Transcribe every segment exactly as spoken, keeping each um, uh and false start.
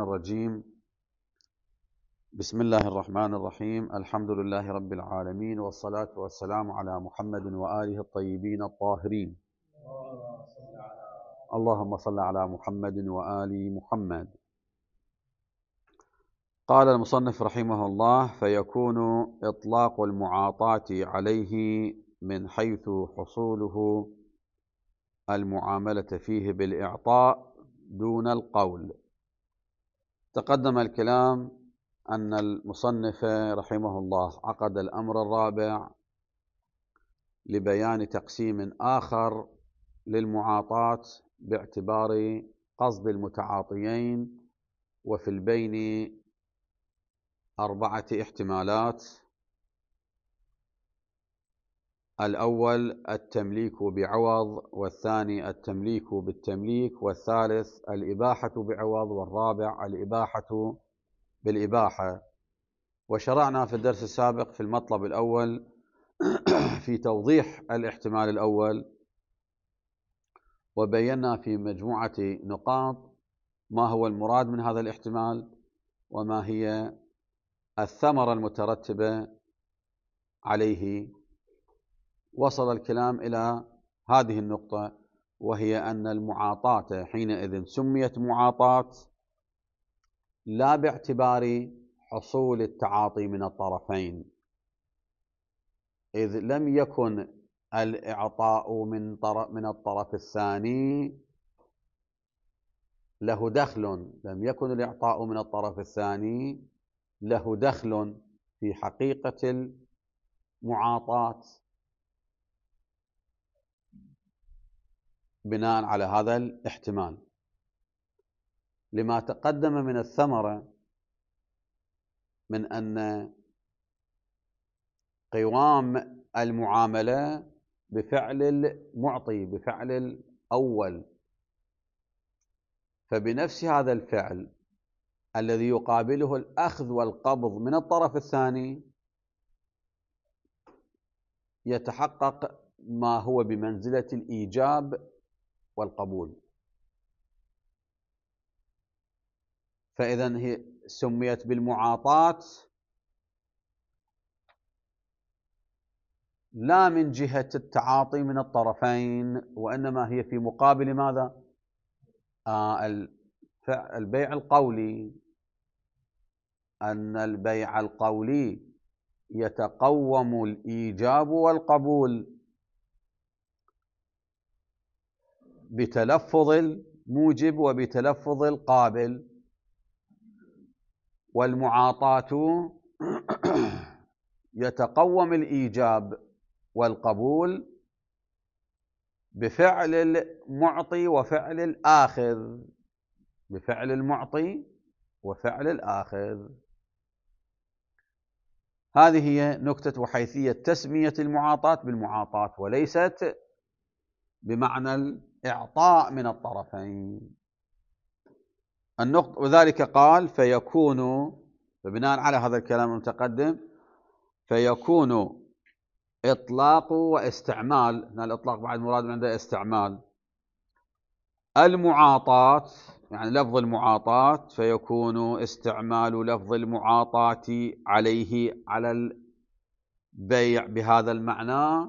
الرجيم. بسم الله الرحمن الرحيم. الحمد لله رب العالمين، والصلاة والسلام على محمد وآله الطيبين الطاهرين. اللهم صل على محمد وآل محمد. قال المصنف رحمه الله: فيكون إطلاق المعاطاة عليه من حيث حصوله المعاملة فيه بالإعطاء دون القول. تقدم الكلام أن المصنف رحمه الله عقد الأمر الرابع لبيان تقسيم آخر للمعاطاة باعتبار قصد المتعاطيين، وفي البين أربعة احتمالات. الأول التمليك بعوض، والثاني التمليك بالتمليك، والثالث الإباحة بعوض، والرابع الإباحة بالإباحة. وشرعنا في الدرس السابق في المطلب الأول في توضيح الاحتمال الأول، وبينا في مجموعة نقاط ما هو المراد من هذا الاحتمال وما هي الثمرة المترتبة عليه. وصل الكلام إلى هذه النقطة، وهي أن المعاطاة حينئذ سميت معاطاة لا باعتبار حصول التعاطي من الطرفين، إذ لم يكن الإعطاء من طرف من الطرف الثاني له دخل، لم يكن الإعطاء من الطرف الثاني له دخل في حقيقة المعاطاة بناء على هذا الاحتمال، لما تقدم من الثمرة من أن قوام المعاملة بفعل المعطي، بفعل الأول، فبنفس هذا الفعل الذي يقابله الأخذ والقبض من الطرف الثاني يتحقق ما هو بمنزلة الإيجاب والقبول. فإذا هي سميت بالمعاطاة لا من جهة التعاطي من الطرفين، وإنما هي في مقابل ماذا؟ آه البيع القولي. أن البيع القولي يتقوم الإيجاب والقبول بتلفظ الموجب وبتلفظ القابل، والمعاطاة يتقوم الإيجاب والقبول بفعل المعطي وفعل الآخذ، بفعل المعطي وفعل الآخذ. هذه هي نكتة وحيثية تسمية المعاطاة بالمعاطاة، وليست بمعنى الإعطاء من الطرفين. النقطة وذلك قال فيكون، فبناء على هذا الكلام المتقدم فيكون إطلاق واستعمال. هنا الإطلاق بعد مراد عنده استعمال المعاطاة، يعني لفظ المعاطاة، فيكون استعمال لفظ المعاطاة عليه على البيع بهذا المعنى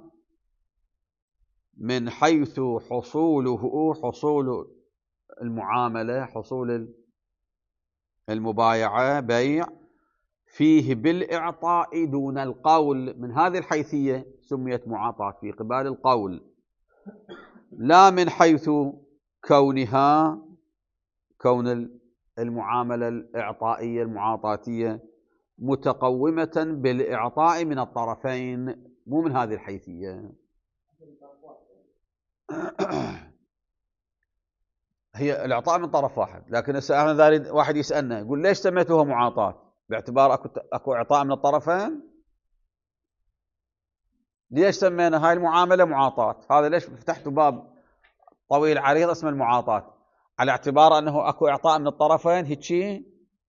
من حيث حصوله، حصول المعاملة، حصول المبايعة بيع فيه بالإعطاء دون القول. من هذه الحيثية سميت معاطاة في قبال القول، لا من حيث كونها كون المعاملة الإعطائية المعاطاتية متقومة بالإعطاء من الطرفين، مو من هذه الحيثية. هي الإعطاء من طرف واحد، لكن هسه واحد يسألنا يقول ليش سميتوها معاطاة؟ باعتبار أكو, أكو إعطاء من الطرفين؟ ليش سمينا هاي المعاملة معاطاة؟ هذا ليش فتحتوا باب طويل عريض اسمه المعاطاة؟ على اعتبار أنه أكو إعطاء من الطرفين هيك؟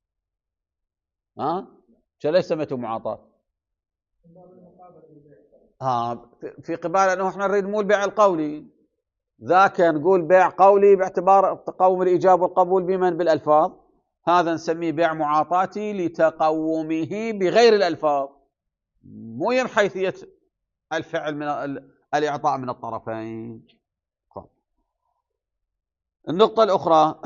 ها؟ ليش سميتوا معاطاة؟ ها في قبال أنه احنا نريد مو البيع القولي، ذاك نقول بيع قولي باعتبار تقوم الإيجاب والقبول بمن؟ بالألفاظ. هذا نسميه بيع معاطاتي لتقومه بغير الألفاظ، مو من حيثية الفعل من الإعطاء من الطرفين. النقطة الأخرى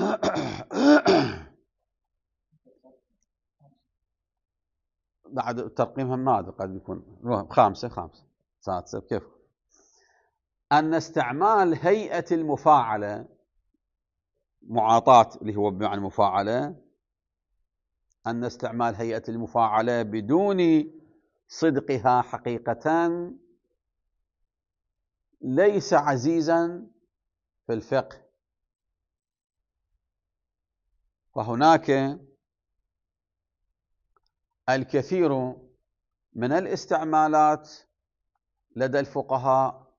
بعد الترقيم هم ماذا قد يكون خامسة خامسة سادسة كيف أن استعمال هيئة المفاعلة، معاطاة اللي هو بمعنى مفاعلة، أن استعمال هيئة المفاعلة بدون صدقها حقيقة ليس عزيزا في الفقه. فهناك الكثير من الاستعمالات لدى الفقهاء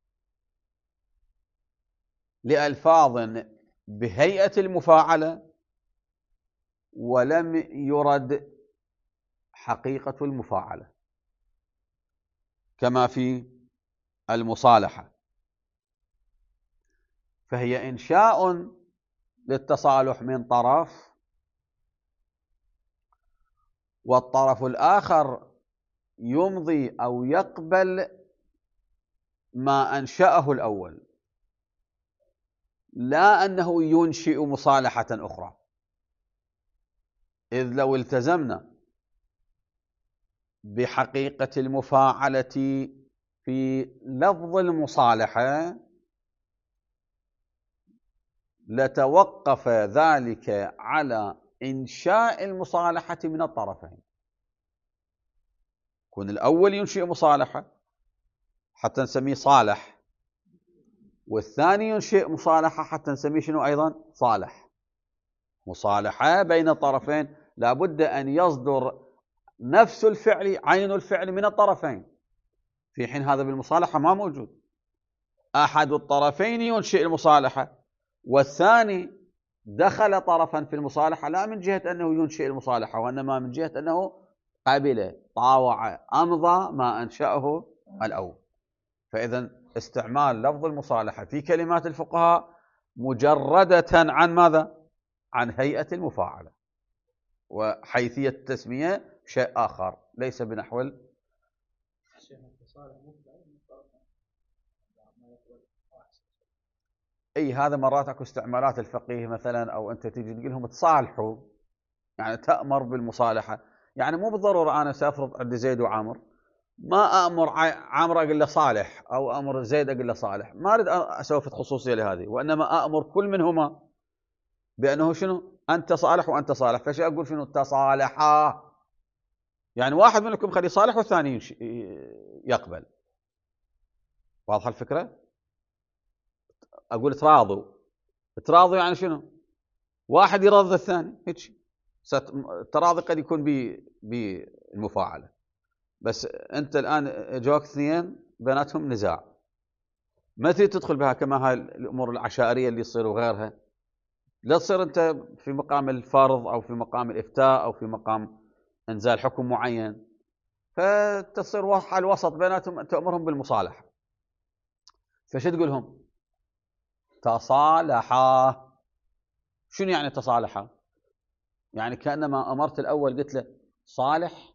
لألفاظ بهيئة المفاعلة ولم يرد حقيقة المفاعلة، كما في المصالحة، فهي إنشاء للتصالح من طرف، والطرف الآخر يمضي أو يقبل ما أنشأه الأول، لا أنه ينشئ مصالحة أخرى. إذ لو التزمنا بحقيقة المفاعلة في لفظ المصالحة لتوقف ذلك على إنشاء المصالحة من الطرفين. يكون الأول ينشئ مصالحة حتى نسميه صالح، والثاني ينشئ مصالحة حتى نسميه شنو أيضا؟ صالح. مصالحة بين الطرفين لابد أن يصدر نفس الفعل، عين الفعل من الطرفين، في حين هذا بالمصالحة ما موجود. أحد الطرفين ينشئ المصالحة والثاني دخل طرفا في المصالحة، لا من جهة أنه ينشئ المصالحة وإنما من جهة أنه قبل طاوع أمضى ما أنشأه الأول. فإذا استعمال لفظ المصالحة في كلمات الفقهاء مجردة عن ماذا؟ عن هيئة المفاعلة، وحيثية التسمية شيء آخر ليس بنحو ال... اي هذا مرات اكو استعمالات الفقيه مثلا، او انت تجي تقول لهم تصالحوا، يعني تأمر بالمصالحة. يعني مو بالضرورة انا سافرض عندي زيد وعامر، ما امر عامر اقول له صالح او امر زيد اقول له صالح، ما اريد اسوي خصوصية لهذه، وانما امر كل منهما بانه شنو؟ انت صالح وانت صالح. فشي اقول شنو؟ تصالحا، يعني واحد منكم خليه صالح والثاني يقبل. واضحة الفكرة؟ اقول تراضوا، تراضوا يعني شنو؟ واحد يرضى الثاني، هيك. التراضي قد يكون بالمفاعلة، بس انت الان جوك اثنين بيناتهم نزاع، متى تدخل بها كما هاي الامور العشائريه اللي تصير وغيرها؟ لا تصير انت في مقام الفرض او في مقام الافتاء او في مقام انزال حكم معين، فتصير حال وسط بيناتهم، تأمرهم بالمصالحه. فش تقولهم؟ تصالحا. شنو يعني تصالحا؟ يعني كأنما أمرت الأول قلت له صالح،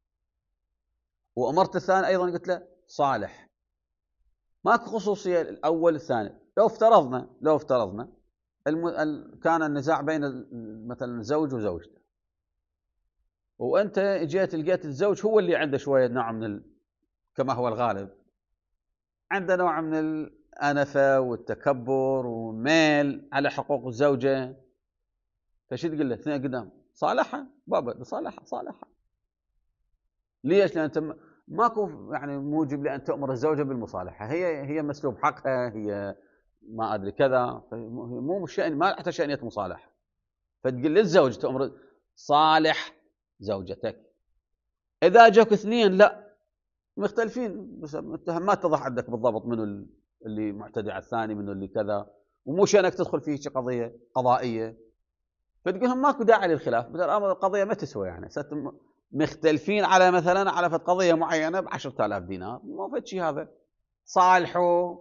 وأمرت الثاني أيضا قلت له صالح، ماكو خصوصية الأول الثاني. لو افترضنا لو افترضنا الم... ال... كان النزاع بين مثلا الزوج وزوجته، وأنت جيت لقيت الزوج هو اللي عنده شوية نوع من ال... كما هو الغالب عنده نوع من الأنفة والتكبر وميل على حقوق الزوجة. فشو تقول له؟ اثنين قدام صالحها بابا، صالحها صالحها. ليش؟ لأن أنت ماكو يعني موجب لأن تأمر الزوجة بالمصالحة، هي هي مسلوب حقها، هي ما أدري كذا، مو شأن، ما حتى شأنية مصالحة. فتقول للزوج تأمر صالح زوجتك. إذا جاك اثنين لا مختلفين، بس أنت ما اتضح عندك بالضبط منو اللي معتدي على الثاني، منو اللي كذا، ومو شأنك تدخل فيه قضية قضائية، فتقولهم ماكو داعي للخلاف. مثلا القضية ما تسوى، يعني مختلفين على مثلا على فت قضية معينة بعشرة آلاف دينار، ما فد شيء هذا، صالحوا.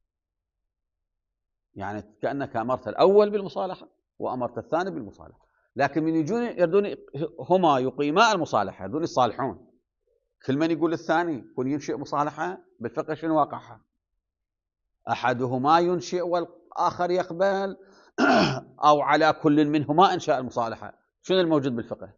يعني كأنك أمرت الأول بالمصالحة وأمرت الثاني بالمصالحة، لكن من يجون يردون هما يقيما المصالحة، يردون الصالحون. كل من يقول الثاني يكون ينشئ مصالحة بالفقه شنو واقعها؟ أحدهما ينشئ والآخر يقبل أو على كل منهما إنشاء المصالحة. شنو الموجود بالفقه؟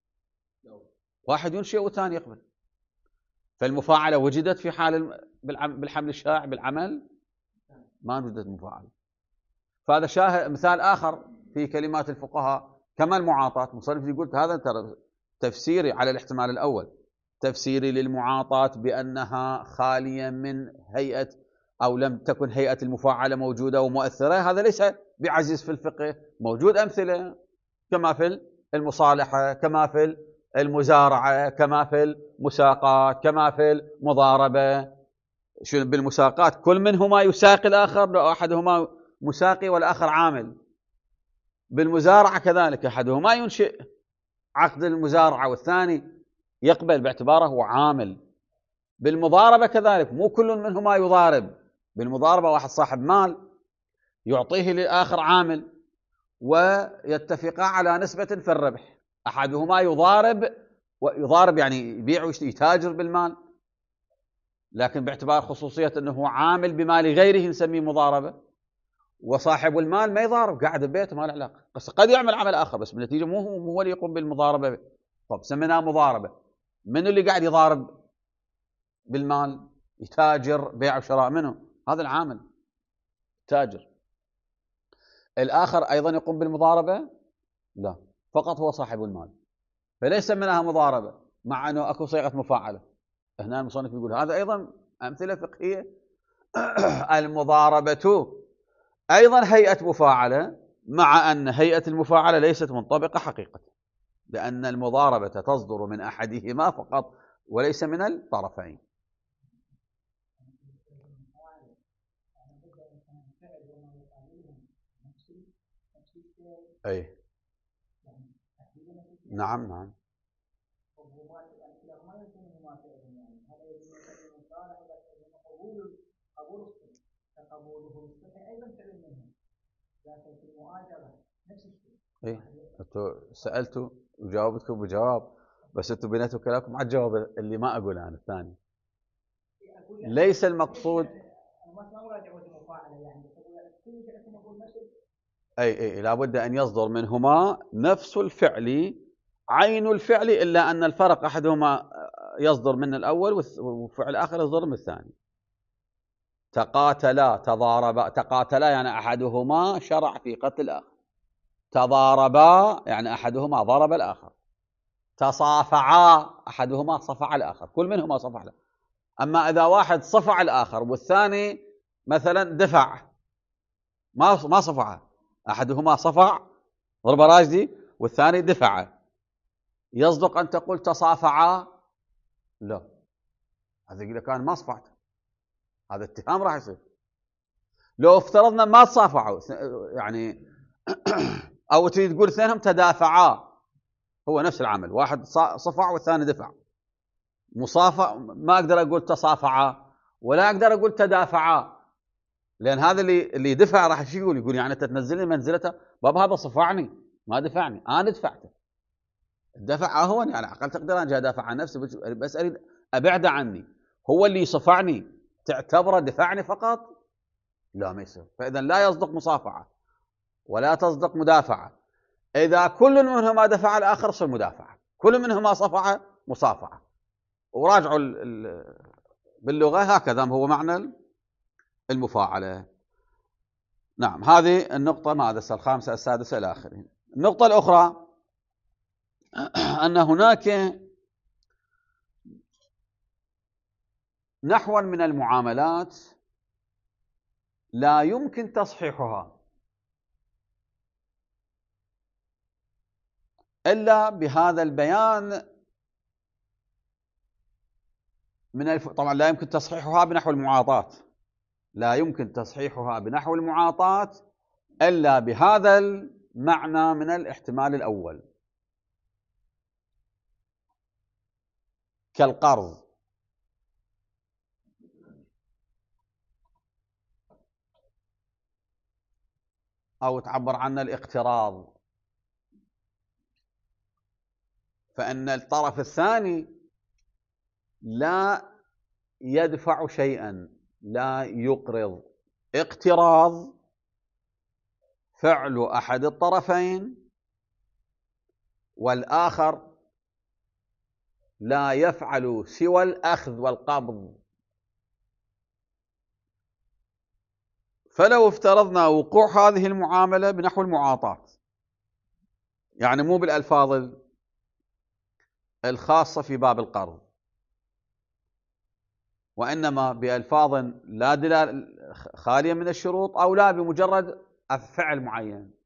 واحد ينشئ والثاني يقبل. فالمفاعلة وجدت في حال بالحمل الشائع بالعمل؟ ما وجدت مفاعلة. فهذا شاهد مثال آخر في كلمات الفقهاء كما المعاطاة. مصنف يقول هذا ترى تفسيري على الاحتمال الأول، تفسيري للمعاطاة بأنها خالية من هيئة أو لم تكن هيئة المفاعلة موجودة ومؤثرة، هذا ليس بعزيز في الفقه. موجود أمثلة كما في المصالحة، كما في المزارعة، كما في المساقات، كما في المضاربة. شو بالمساقات؟ كل منهما يساقي الآخر، لو أحدهما مساقي والآخر عامل. بالمزارعة كذلك أحدهما ينشئ عقد المزارعة والثاني يقبل باعتباره هو عامل. بالمضاربة كذلك مو كل منهما يضارب. بالمضاربة واحد صاحب مال يعطيه للآخر عامل ويتفقا على نسبة في الربح. أحدهما يضارب، ويضارب يعني يبيع ويتاجر بالمال، لكن باعتبار خصوصية أنه عامل بمال غيره نسميه مضاربة. وصاحب المال ما يضارب، قاعد ببيته ما له علاقة، بس قد يعمل عمل آخر، بس بالنتيجة مو هو اللي يقوم بالمضاربة. طب سميناه مضاربة. من اللي قاعد يضارب بالمال يتاجر بيع وشراء؟ منه؟ هذا العامل تاجر. الآخر أيضا يقوم بالمضاربة؟ لا، فقط هو صاحب المال، فليس منها مضاربة مع أنه أكو صيغة مفاعلة. هنا المصنف يقول هذا أيضا أمثلة فقهية. المضاربة أيضا هيئة مفاعلة، مع أن هيئة المفاعلة ليست منطبقة حقيقة، لأن المضاربة تصدر من أحدهما فقط وليس من الطرفين. أي نعم نعم. ايه انتوا سالتوا وجاوبتكم بجواب، بس انتوا بنيتوا كلامكم على الجواب اللي ما اقوله انا الثاني. ليس المقصود اي اي لابد ان يصدر منهما نفس الفعل، عين الفعل، الا ان الفرق احدهما يصدر من الاول والفعل الاخر يصدر من الثاني. تقاتلا تضاربا، تقاتلا يعني احدهما شرع في قتل الاخر. تضاربا يعني احدهما ضرب الاخر. تصافعا احدهما صفع الاخر، كل منهما صفع الاخر. اما اذا واحد صفع الاخر والثاني مثلا دفع، ما ما صفع، احدهما صفع ضرب راجدي والثاني دفع، يصدق ان تقول تصافعا؟ لا، هذا يقول كان ما صفعت، هذا اتهام راح يصير. لو افترضنا ما تصافعوا يعني او تريد تقول اثنينهم تدافعا، هو نفس العمل، واحد صفع والثاني دفع. مصافع ما اقدر اقول تصافعا ولا اقدر اقول تدافعا، لان هذا اللي اللي دفع راح شو يقول؟ يقول يعني انت تنزلني منزلته، بابا هذا صفعني ما دفعني، انا دفعته. الدفع اهون يعني، على الاقل تقدر انا جاي ادافع عن نفسي، بس اريد ابعده عني. هو اللي صفعني تعتبره دفعني فقط؟ لا، ما يصير. فاذا لا يصدق مصافعه ولا تصدق مدافعه. اذا كل منهما دفع الاخر صار مدافعه، كل منهما صفع مصافعه. وراجعوا باللغه هكذا هو معنى المفاعله. نعم، هذه النقطه ماذا الخامسه السادسه الى اخره. النقطه الاخرى ان هناك نحوا من المعاملات لا يمكن تصحيحها إلا بهذا البيان من الف... طبعا لا يمكن تصحيحها بنحو المعاطاة، لا يمكن تصحيحها بنحو المعاطاة إلا بهذا المعنى من الاحتمال الأول، كالقرض أو تعبر عنه الاقتراض فإن الطرف الثاني لا يدفع شيئا، لا يقرض. اقتراض فعل أحد الطرفين، والآخر لا يفعل سوى الأخذ والقبض. فلو افترضنا وقوع هذه المعاملة بنحو المعاطاة، يعني مو بالألفاظ الخاصة في باب القرض، وإنما بألفاظ لا دلالة خالية من الشروط، أو لا بمجرد فعل معين.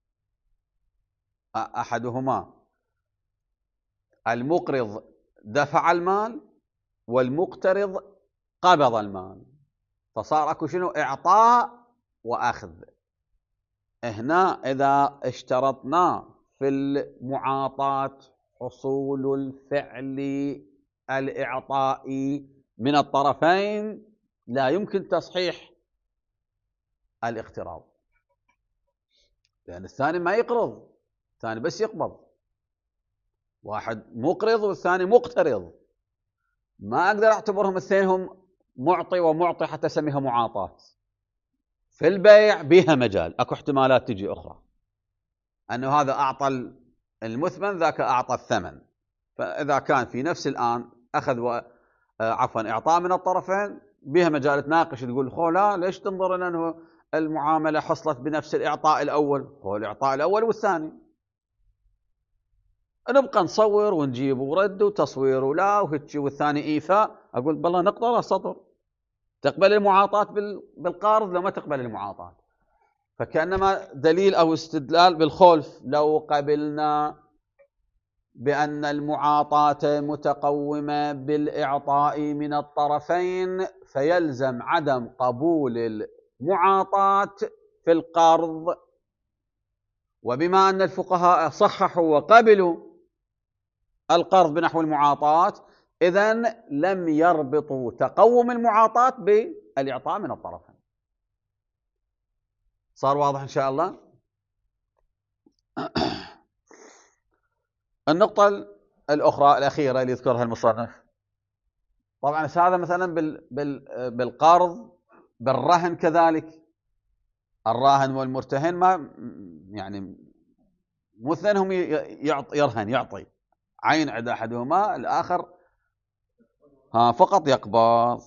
أحدهما المقرض دفع المال والمقترض قبض المال، فصار اكو شنو؟ إعطاء وأخذ. هنا إذا اشترطنا في المعاطاة حصول الفعل الإعطائي من الطرفين، لا يمكن تصحيح الاقتراض، لأن الثاني ما يقرض، الثاني بس يقبض. واحد مقرض والثاني مقترض، ما أقدر أعتبرهم الاثنين معطي ومعطي حتى أسميها معاطاة. في البيع بها مجال، أكو احتمالات تجي أخرى، أنه هذا أعطى المثمن ذاك أعطى الثمن. فإذا كان في نفس الآن أخذ و... عفوا إعطاء من الطرفين، بها مجال تناقش، تقول خو لا ليش تنظر أنه المعاملة حصلت بنفس الإعطاء الأول؟ هو الإعطاء الأول والثاني، نبقى نصور ونجيب ورد وتصوير ولا وهتشي والثاني إيفاء. أقول بالله نقطة سطر، تقبل المعاطاة بالقارض لو ما تقبل المعاطاة. فكأنما دليل أو استدلال بالخلف. لو قبلنا بأن المعاطاة متقومة بالإعطاء من الطرفين، فيلزم عدم قبول المعاطاة في القرض. وبما أن الفقهاء صححوا وقبلوا القرض بنحو المعاطاة، إذن لم يربطوا تقوم المعاطاة بالإعطاء من الطرفين. صار واضح إن شاء الله؟ النقطة الأخرى الأخيرة اللي يذكرها المصنف، طبعا هذا مثلا بالقرض، بالرهن كذلك. الراهن والمرتهن ما يعني مو اثنينهم يرهن يعطي عين عند أحدهما، الآخر ها فقط يقبض.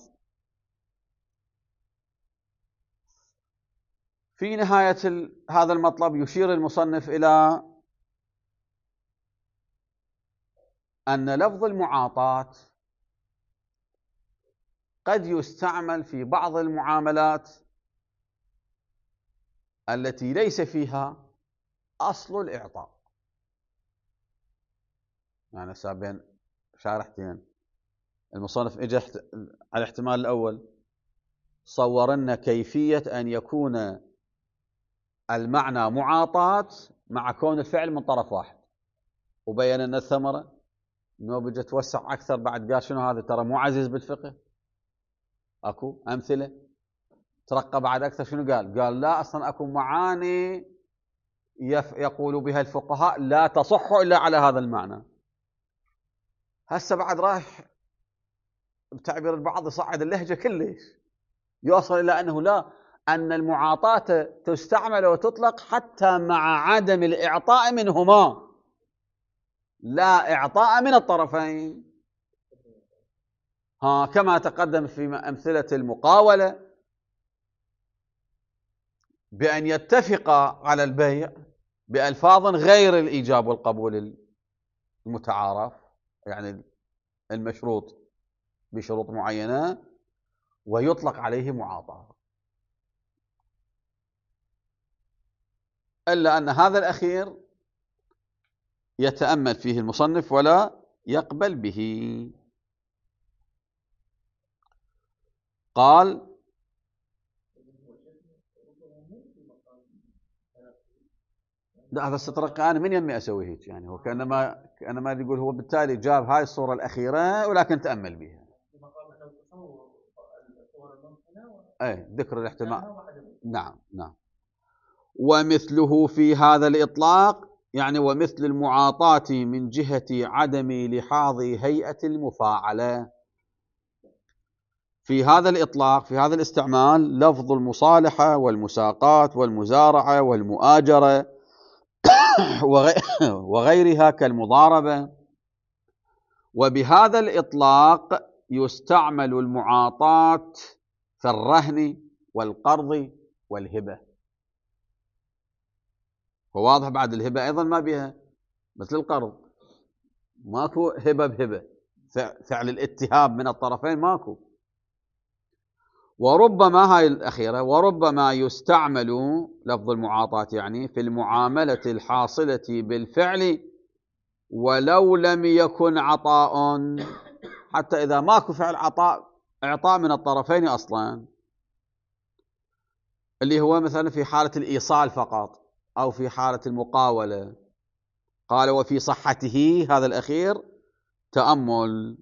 في نهاية هذا المطلب يشير المصنف إلى أن لفظ المعاطاة قد يستعمل في بعض المعاملات التي ليس فيها أصل الإعطاء. يعني سابين شارحتين، المصنف اجى على الاحتمال الأول، صورنا كيفية أن يكون المعنى معاطاة مع كون الفعل من طرف واحد، وبين أن الثمرة انه بيجي توسع اكثر بعد، قال شنو هذا ترى مو عزيز بالفقه. اكو امثله ترقى بعد اكثر، شنو قال؟ قال لا اصلا اكو معاني يقول بها الفقهاء لا تصح الا على هذا المعنى. هسه بعد رايح بتعبير البعض يصعد اللهجه كلش، يوصل الى انه لا، ان المعاطاه تستعمل وتطلق حتى مع عدم الاعطاء منهما، لا إعطاء من الطرفين. ها كما تقدم في أمثلة المقاولة، بأن يتفقا على البيع بألفاظ غير الإيجاب والقبول المتعارف، يعني المشروط بشروط معينة، ويطلق عليه معاطاة. إلا أن هذا الأخير يتأمل فيه المصنف ولا يقبل به. قال لا هذا استطرق من يمي أسوي هيك، يعني هو كأنما كأنما يقول هو بالتالي جاب هاي الصورة الأخيرة ولكن تأمل بها. أي ذكر الاحتمال. نعم نعم. ومثله في هذا الإطلاق يعني ومثل المعاطاة من جهة عدم لحاظ هيئة المفاعلة. في هذا الإطلاق، في هذا الاستعمال، لفظ المصالحة والمساقات والمزارعة والمؤاجرة وغيرها كالمضاربة. وبهذا الإطلاق يستعمل المعاطاة في الرهن والقرض والهبة. وواضح بعد الهبة أيضا ما بها مثل القرض، ماكو هبة بهبة، فعل الاتهاب من الطرفين ماكو. وربما هاي الأخيرة، وربما يستعمل لفظ المعاطاة يعني في المعاملة الحاصلة بالفعل ولو لم يكن عطاء، حتى إذا ماكو فعل عطاء إعطاء من الطرفين أصلا، اللي هو مثلا في حالة الإيصال فقط أو في حالة المقاولة. قال وفي صحته هذا الأخير تأمل.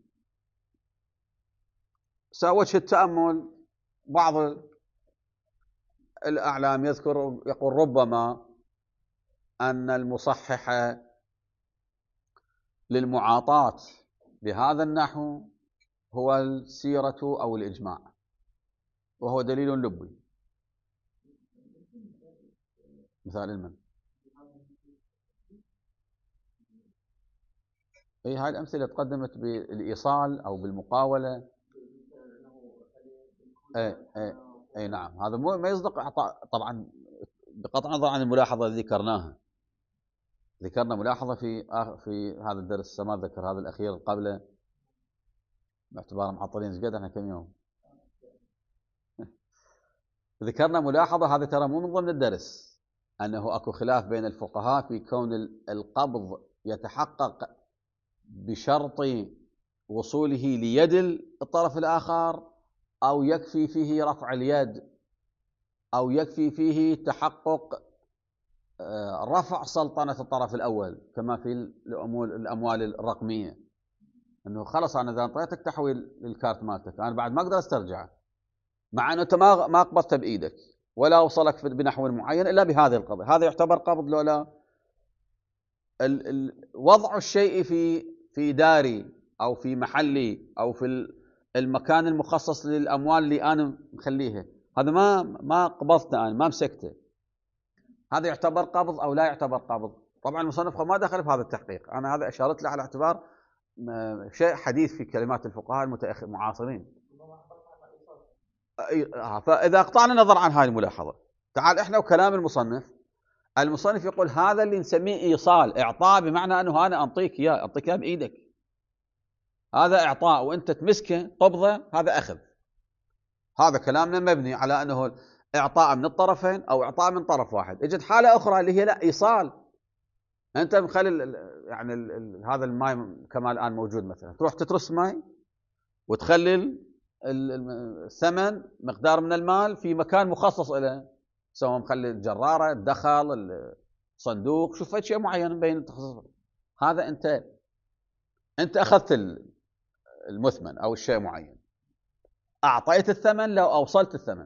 وجه التأمل بعض الأعلام يذكر يقول ربما أن المصحح للمعاطاة بهذا النحو هو السيرة أو الإجماع، وهو دليل لبي. مثال المن اي هاي الأمثلة تقدمت بالإيصال أو بالمقاولة. اي اي اي نعم، هذا مو ما يصدق إعطاء طبعا، بقطع النظر عن الملاحظة اللي ذكرناها. ذكرنا ملاحظة في في هذا الدرس، ما ذكر هذا الأخير قبله باعتبار معطلين زقد احنا كم يوم. ذكرنا ملاحظة، هذا ترى مو من ضمن الدرس، أنه أكو خلاف بين الفقهاء في كون القبض يتحقق بشرط وصوله ليد الطرف الآخر، أو يكفي فيه رفع اليد، أو يكفي فيه تحقق رفع سلطنة الطرف الأول، كما في الأموال الرقمية، أنه خلص أنا إذا أعطيتك تحويل للكارت مالتك أنا بعد ما أقدر أسترجعه، مع أنه أنت ما ما قبضته بإيدك ولا وصلك بنحو معين إلا بهذه القبض. هذا يعتبر قبض لولا وضع الشيء في في داري أو في محلي أو في المكان المخصص للأموال اللي أنا مخليها، هذا ما ما قبضته أنا، ما مسكته. هذا يعتبر قبض أو لا يعتبر قبض؟ طبعا المصنف ما دخل في هذا التحقيق، أنا هذا أشارت له على اعتبار شيء حديث في كلمات الفقهاء المتأخر المعاصرين. فإذا قطعنا نظر عن هذه الملاحظة، تعال إحنا وكلام المصنف. المصنف يقول هذا اللي نسميه إيصال، إعطاء، بمعنى أنه أنا أعطيك إياه، أعطيك إياه بإيدك، هذا إعطاء، وأنت تمسكه قبضة، هذا أخذ. هذا كلامنا مبني على أنه إعطاء من الطرفين أو إعطاء من طرف واحد. اجت حالة أخرى اللي هي لا، إيصال. أنت مخلي يعني ال ال هذا الماء كما الآن موجود، مثلا تروح تترس ماء وتخلي الثمن مقدار من المال في مكان مخصص له، سواء مخلي الجرارة، الدخل، الصندوق، شوف شيء معين بين التخصص. هذا أنت أنت أخذت المثمن أو الشيء معين، أعطيت الثمن لو أوصلت الثمن.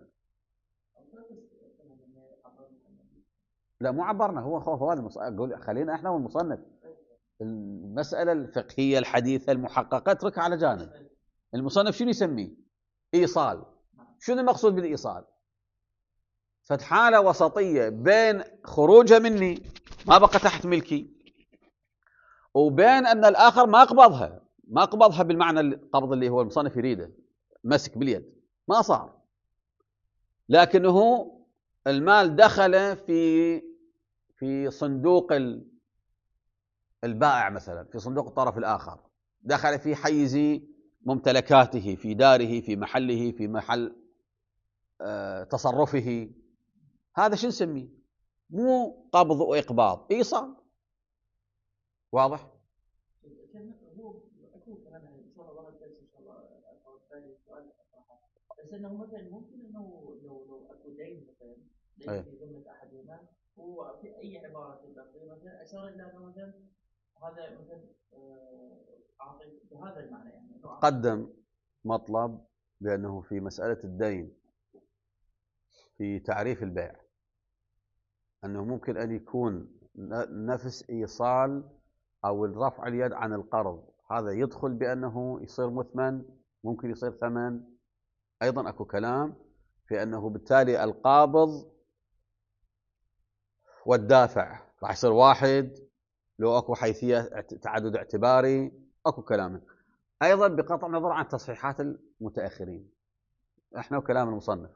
لا مو عبرنا، هو هو هذا أقول خلينا إحنا والمصنف. المسألة الفقهية الحديثة المحققة اتركها على جانب. المصنف شنو يسميه؟ إيصال. شنو المقصود بالإيصال؟ فحالة وسطية بين خروجها مني ما بقى تحت ملكي، وبين أن الآخر ما قبضها، ما قبضها بالمعنى القبض اللي هو المصنف يريده، مسك باليد، ما صار، لكنه المال دخل في في صندوق البائع مثلا، في صندوق الطرف الآخر، دخل في حيز ممتلكاته، في داره، في محله، في محل آه تصرفه. هذا شو نسميه؟ مو قبض وإقباض، إيصال. واضح؟ بس انه مثلا ممكن انه لو لو اكو دين مثلا دين في ذمه احدهما، وفي اي عباره تقدر مثلا اشار الى انه مثلا هذا مثلا اعطي بهذا المعنى، يعني قدم مطلب بانه في مساله الدين في تعريف البيع انه ممكن ان يكون نفس إيصال أو الرفع اليد عن القرض، هذا يدخل بأنه يصير مثمن، ممكن يصير ثمن. أيضا أكو كلام في أنه بالتالي القابض والدافع راح يصير واحد لو أكو حيثية تعدد اعتباري، أكو كلام. أيضا بقطع النظر عن تصحيحات المتأخرين، إحنا وكلام المصنف.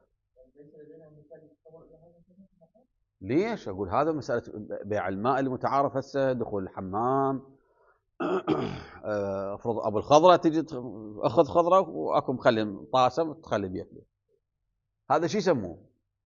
ليش أقول هذا مسألة بيع الماء المتعارف هسه، دخول الحمام، افرض ابو الخضره تجي اخذ خضره واكو مخلي طاسه تخلي بيده، هذا شو يسموه؟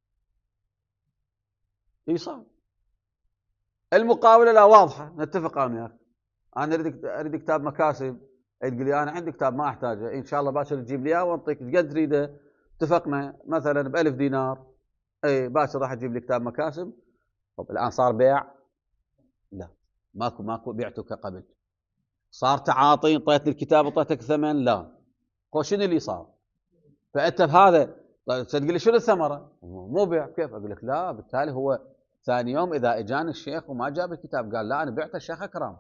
ايصال. المقاوله لا واضحه، نتفق انا وياك. انا اريد اريد كتاب مكاسب، تقول لي انا عندي كتاب ما احتاجه، ان شاء الله باكر تجيب لي اياه واعطيك قد تريده. اتفقنا مثلا ب ألف دينار، اي باكر راح تجيب لي كتاب مكاسب. طب الان صار بيع؟ لا، ماكو ماكو بعته كقبل. صار تعاطي، انطيتني الكتاب اعطيتك ثمن؟ لا. هو شنو اللي صار؟ فانت بهذا طيب تقول لي شنو الثمره؟ مو بيع. كيف؟ اقول لك لا، بالتالي هو ثاني يوم اذا اجاني الشيخ وما جاب الكتاب قال لا انا بعت الشيخ اكرم،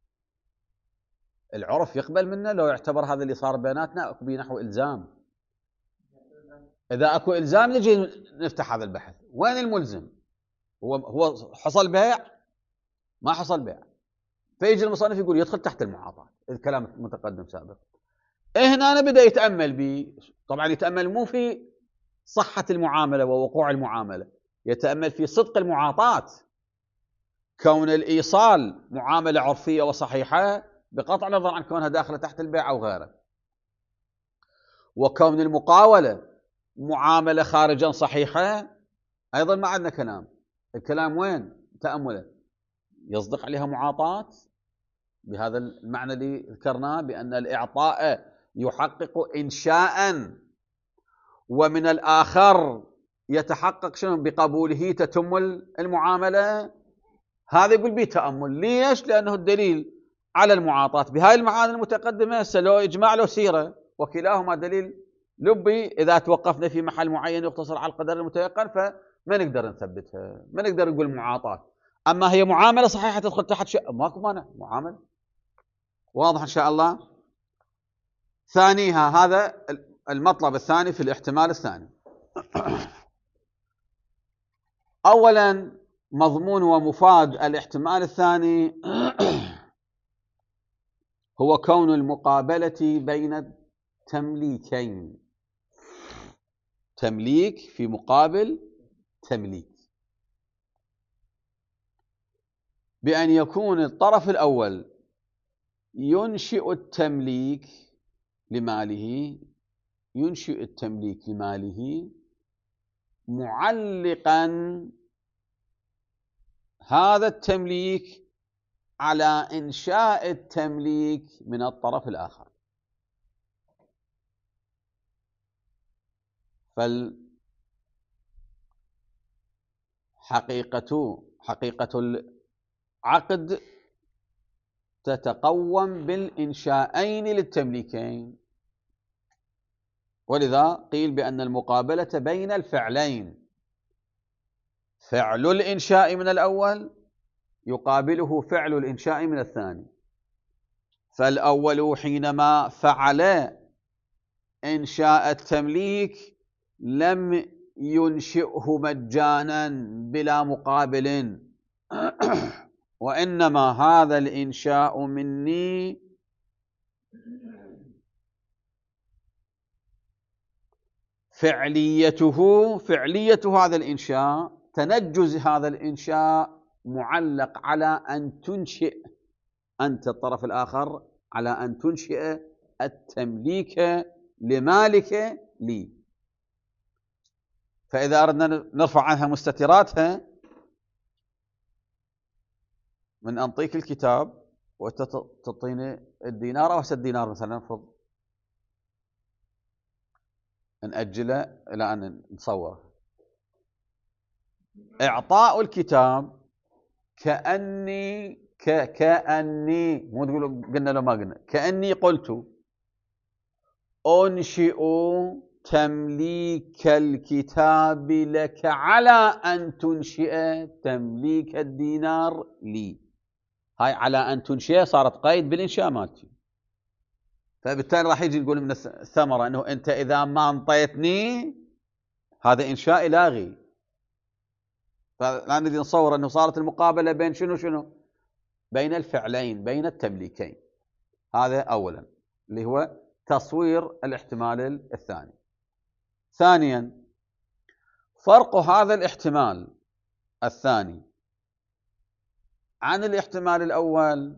العرف يقبل منه لو يعتبر هذا اللي صار بيناتنا اكو بنحو الزام. اذا اكو الزام نجي نفتح هذا البحث، وين الملزم؟ هو هو حصل بيع؟ ما حصل بيع. فيجي المصنف يقول يدخل تحت المعاطاه، الكلام متقدم سابق. هنا أنا بدأ يتأمل بي، طبعا يتأمل مو في صحة المعاملة ووقوع المعاملة، يتأمل في صدق المعاطاة، كون الإيصال معاملة عرفية وصحيحة بقطع النظر عن كونها داخلة تحت البيع أو غيره، وكون المقاولة معاملة خارجا صحيحة أيضا ما عندنا كلام. الكلام وين؟ تأمله يصدق عليها معاطاة بهذا المعنى اللي ذكرناه، بأن الإعطاء يحقق إنشاء، ومن الآخر يتحقق شنو؟ بقبوله تتم المعاملة. هذا يقول به تأمل. ليش؟ لأنه الدليل على المعاطاة بهاي المعاني المتقدمة لو إجماع لو سيرة، وكلاهما دليل لبي. إذا توقفنا في محل معين يقتصر على القدر المتيقن فما نقدر نثبتها، ما نقدر نقول معاطاة. أما هي معاملة صحيحة تدخل تحت شيء، ماكو مانع، معاملة واضح إن شاء الله. ثانيها هذا المطلب الثاني في الاحتمال الثاني. أولا مضمون ومفاد الاحتمال الثاني هو كون المقابلة بين تمليكين، تمليك في مقابل تمليك، بأن يكون الطرف الأول ينشئ التمليك لماله، ينشئ التمليك لماله معلقا هذا التمليك على إنشاء التمليك من الطرف الآخر. فالحقيقة حقيقة العقد تتقوم بالإنشاءين للتمليكين، ولذا قيل بأن المقابلة بين الفعلين، فعل الإنشاء من الأول يقابله فعل الإنشاء من الثاني. فالأول حينما فعل إنشاء التمليك لم ينشئه مجانا بلا مقابل، وإنما هذا الإنشاء مني فعليته فعلية هذا الإنشاء، تنجز هذا الإنشاء معلق على أن تنشئ أنت الطرف الآخر، على أن تنشئ التمليك لمالك لي. فإذا أردنا نرفع عنها مستتراتها من أنطيك الكتاب وتعطيني الدينار أو هسه الدينار مثلا، نفرض نأجله إلى أن نصوره. إعطاء الكتاب كأني ك كأني مو تقولوا قلنا لو ما قلنا، كأني قلت أنشئ تمليك الكتاب لك على أن تنشئ تمليك الدينار لي. هاي على أن تنشئ صارت قيد بالإنشاء مالتي، فبالتالي راح يجي يقول من الثمرة أنه أنت إذا ما انطيتني هذا إنشاء لاغي. فالآن نريد نصور أنه صارت المقابلة بين شنو شنو بين الفعلين، بين التمليكين. هذا أولا اللي هو تصوير الاحتمال الثاني. ثانيا، فرق هذا الاحتمال الثاني عن الاحتمال الأول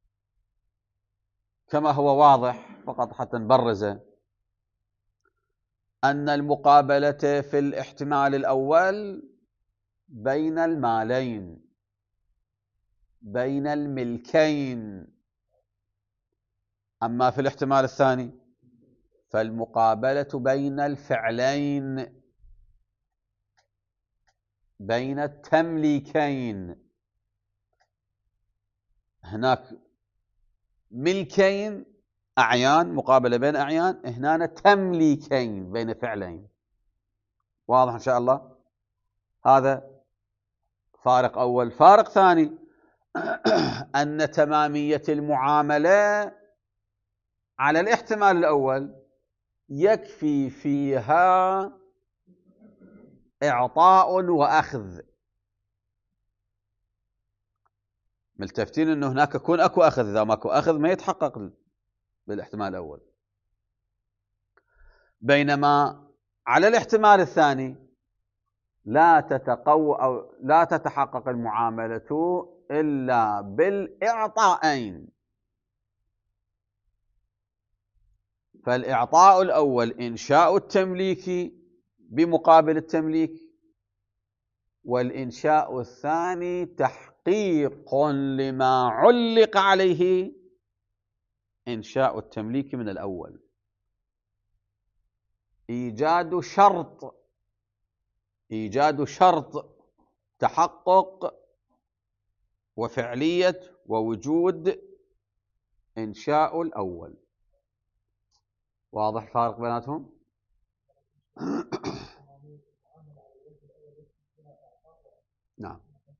كما هو واضح فقط حتى نبرزه، أن المقابلة في الاحتمال الأول بين المالين، بين الملكين، أما في الاحتمال الثاني فالمقابلة بين الفعلين، بين التمليكين. هناك ملكين أعيان، مقابلة بين أعيان، هنا تمليكين بين فعلين. واضح إن شاء الله؟ هذا فارق أول. فارق ثاني أن تمامية المعاملة على الاحتمال الأول يكفي فيها إعطاء وأخذ. ملتفتين أنه هناك يكون أكو أخذ، إذا ماكو أخذ ما يتحقق بالاحتمال الأول. بينما على الاحتمال الثاني لا تتقو أو لا تتحقق المعاملة إلا بالإعطائين. فالإعطاء الأول إنشاء التمليك بمقابل التمليك، والإنشاء الثاني تحقيق لما علق عليه إنشاء التمليك من الأول. إيجاد شرط إيجاد شرط تحقق وفعلية ووجود إنشاء الأول. واضح الفارق بيناتهم؟ نعم.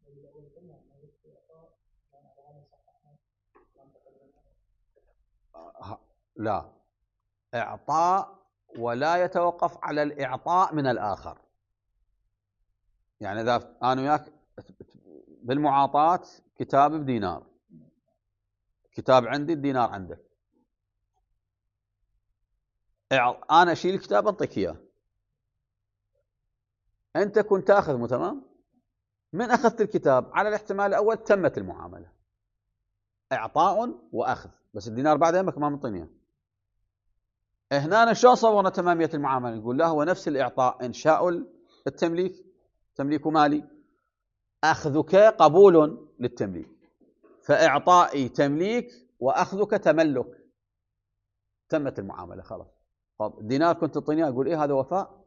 لا، إعطاء ولا يتوقف على الإعطاء من الآخر. يعني إذا أنا وياك بالمعاطاة كتاب بدينار، كتاب عندي الدينار عندك، أنا أشيل الكتاب أعطيك إياه، أنت كنت تأخذ مو تمام؟ من أخذت الكتاب على الاحتمال الأول تمت المعاملة، إعطاء وأخذ، بس الدينار بعد يمك ما منطيني. هنا شو صورنا تمامية المعاملة؟ نقول لا، هو نفس الإعطاء إنشاء التمليك، تمليك مالي، أخذك قبول للتمليك، فإعطائي تمليك وأخذك تملك، تمت المعاملة خلاص. طب الدينار كنت تعطيني، أقول إيه هذا وفاء.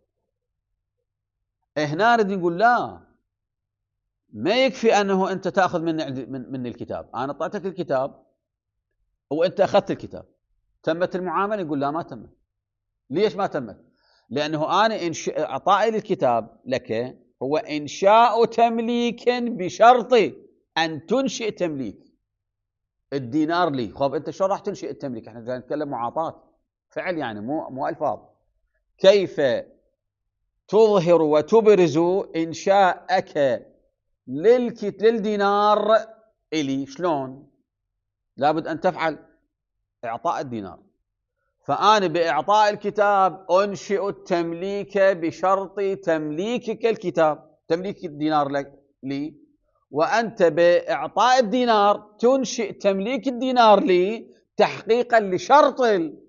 هنا نريد نقول لا، ما يكفي أنه أنت تأخذ من من, من الكتاب، أنا أعطيتك الكتاب وأنت أخذت الكتاب، تمت المعاملة؟ يقول لا، ما تمت. ليش ما تمت؟ لأنه أنا إنش... إعطائي للكتاب لك هو إنشاء تمليك بشرط أن تنشئ تمليك الدينار لي. خب أنت شو راح تنشئ التمليك؟ إحنا جاي نتكلم معاطاة فعل، يعني مو مو ألفاظ. كيف تظهر وتبرز إنشاءك للكت للدينار إلي؟ شلون؟ لابد أن تفعل إعطاء الدينار. فأنا بإعطاء الكتاب أنشئ التمليك بشرط تمليكك الكتاب، تمليك الدينار لك لي، وأنت بإعطاء الدينار تنشئ تمليك الدينار لي تحقيقا لشرط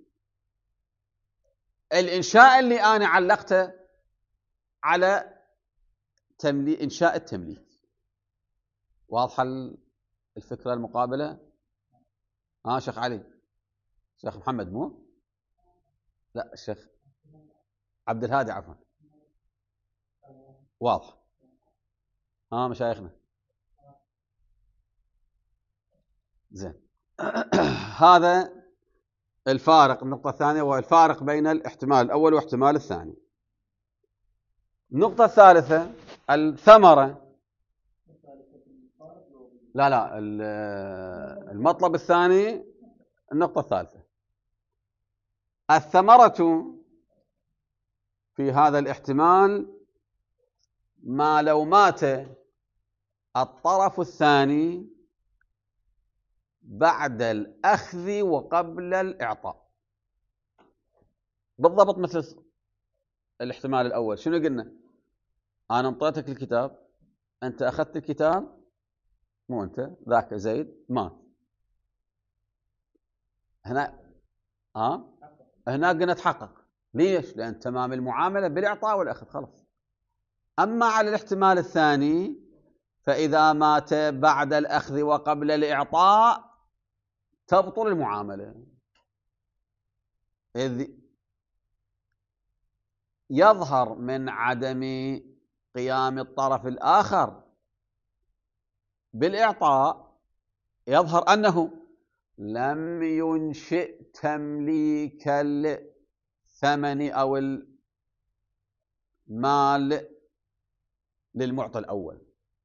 الإنشاء اللي أنا علقته على تمليك إنشاء التمليك. واضحة الفكرة المقابلة؟ ها آه شيخ علي، شيخ محمد مو؟ لا الشيخ عبد الهادي عفوا. واضح؟ ها آه مشايخنا زين. هذا الفارق. النقطة الثانية هو الفارق بين الاحتمال الأول والاحتمال الثاني. النقطة الثالثة الثمرة. لا لا المطلب الثاني النقطة الثالثة الثمرة في هذا الاحتمال ما لو مات الطرف الثاني بعد الأخذ وقبل الإعطاء. بالضبط مثل الاحتمال الأول. شنو قلنا؟ أنا انطيتك الكتاب، أنت أخذت الكتاب، مو أنت، ذاك زيد مات. هنا ها هنا قلنا تحقق. ليش؟ لأن تمام المعاملة بالإعطاء والأخذ خلاص. أما على الاحتمال الثاني فإذا مات بعد الأخذ وقبل الإعطاء تبطل المعاملة، إذ يظهر من عدم قيام الطرف الآخر بالإعطاء، يظهر أنه لم ينشئ تمليك الثمن أو المال للمعطى الأول،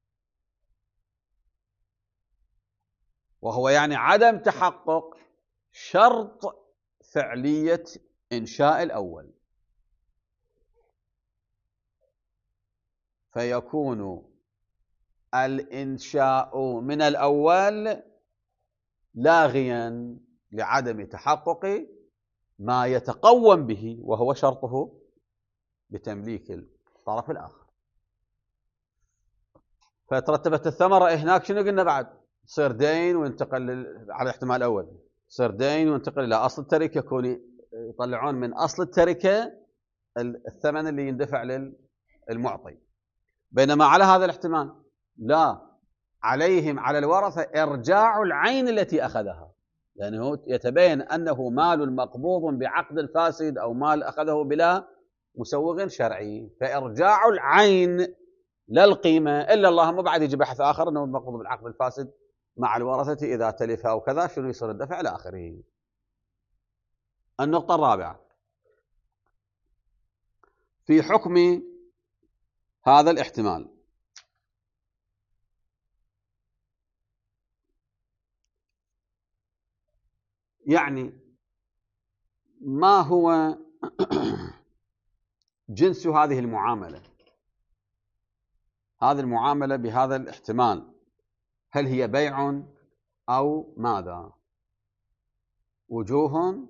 وهو يعني عدم تحقق شرط فعلية إنشاء الأول، فيكون الإنشاء من الأول لاغيا لعدم تحقق ما يتقوم به وهو شرطه بتمليك الطرف الآخر. فترتبت الثمرة هناك. شنو قلنا بعد؟ تصير دين وينتقل على الاحتمال الأول، تصير دين وينتقل إلى أصل التركة، يكون يطلعون من أصل التركة الثمن اللي يندفع للمعطي. بينما على هذا الاحتمال لا، عليهم على الورثة إرجاع العين التي أخذها، لأنه يتبين أنه مال مقبوض بعقد الفاسد أو مال أخذه بلا مسوغ شرعي، فإرجاع العين لا القيمة. إلا اللهم بعد يجي بحث آخر أنه مقبوض بالعقد الفاسد مع الورثة إذا تلف أو كذا شنو يصير الدفع إلى آخره. النقطة الرابعة في حكم هذا الاحتمال. يعني ما هو جنس هذه المعاملة؟ هذه المعاملة بهذا الاحتمال هل هي بيع أو ماذا؟ وجوه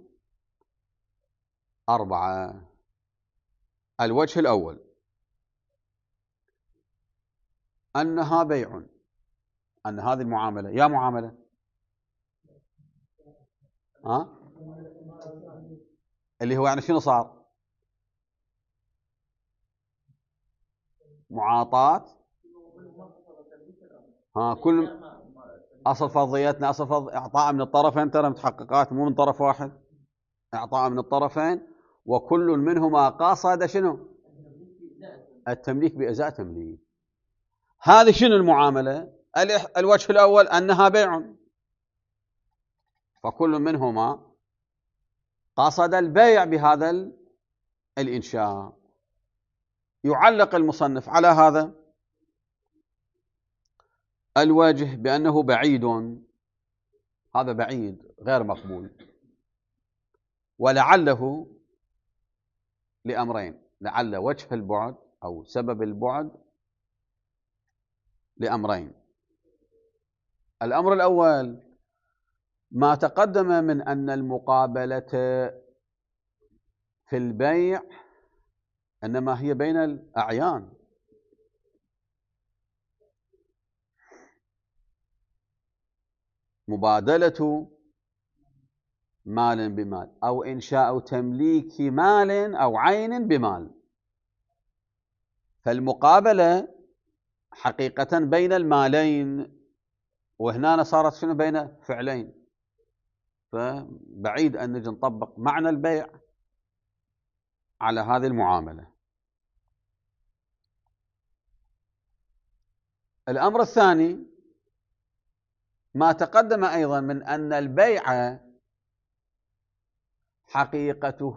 أربعة. الوجه الأول أنها بيع، أن هذه المعاملة يا معاملة ها اللي هو يعني شنو صار؟ معاطاة. ها كل أصل فرضياتنا أصل فرض إعطاء من الطرفين، ترى متحققات مو من طرف واحد، إعطاء من الطرفين وكل منهما قاصد شنو؟ التمليك بإزاء تمليك. هذه شنو المعاملة؟ الوجه الأول أنها بيع، فكل منهما قصد البيع بهذا الإنشاء. يعلق المصنف على هذا الوجه بأنه بعيد، هذا بعيد غير مقبول، ولعله لأمرين، لعل وجه البعد أو سبب البعد لأمرين. الأمر الأول ما تقدم من أن المقابلة في البيع إنما هي بين الأعيان، مبادلة مال بمال أو إنشاء تمليك مال أو عين بمال، فالمقابلة حقيقة بين المالين، وهنا صارت شنو؟ بين فعلين، فبعيد أن نجي نطبق معنى البيع على هذه المعاملة. الأمر الثاني ما تقدم أيضا من أن البيع حقيقته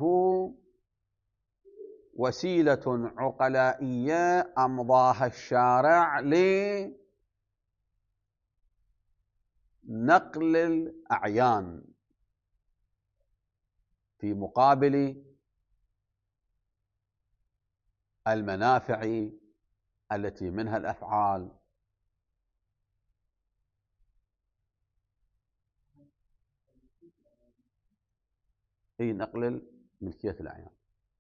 وسيلة عقلائية أمضاها الشارع لنقل الأعيان في مقابل المنافع التي منها الأفعال. هي نقل ملكية الأعيان،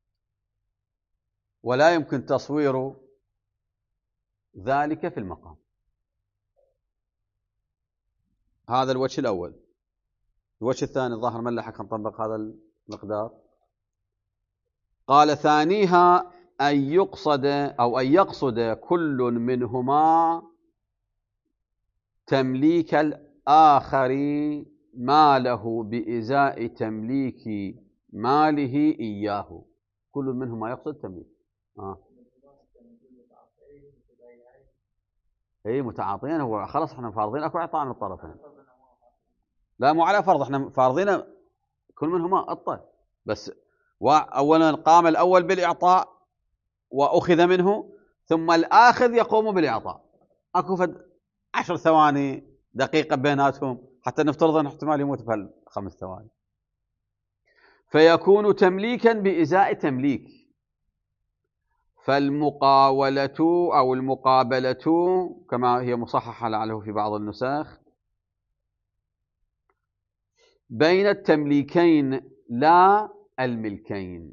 ولا يمكن تصوير ذلك في المقام. هذا الوجه الأول. الوجه الثاني الظاهر من لحق نطبق هذا المقدار. قال ثانيها أن يقصد أو أن يقصد كل منهما تمليك الآخر ماله بإزاء تمليك ماله إياه. كل منهما يقصد تمليك. آه. اي متعاطيين. هو خلاص احنا فارضين اكو اعطاء من الطرفين. لا مو على فرض، احنا فارضين كل منهما الطه بس. اولا قام الاول بالاعطاء واخذ منه، ثم الاخذ يقوم بالاعطاء. اكو فد عشر ثواني دقيقه بيناتهم، حتى نفترض ان احتمال يموت بهالخمس ثواني، فيكون تمليكا بإزاء تمليك. فالمقاولة أو المقابلة كما هي مصححة لعله في بعض النسخ بين التمليكين لا الملكين.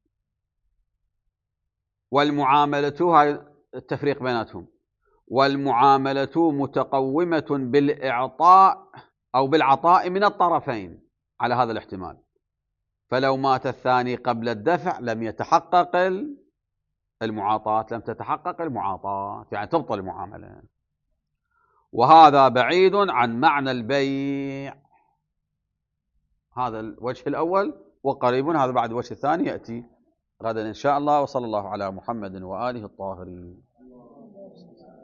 والمعاملة هاي التفريق بيناتهم. والمعاملة متقومة بالإعطاء أو بالعطاء من الطرفين على هذا الاحتمال. فلو مات الثاني قبل الدفع لم يتحقق المعاطاة، لم تتحقق المعاطاة، يعني تبطل المعاملة. وهذا بعيد عن معنى البيع. هذا الوجه الأول، وقريب هذا بعد الوجه الثاني يأتي غدا إن شاء الله. وصلى الله على محمد وآله الطاهرين.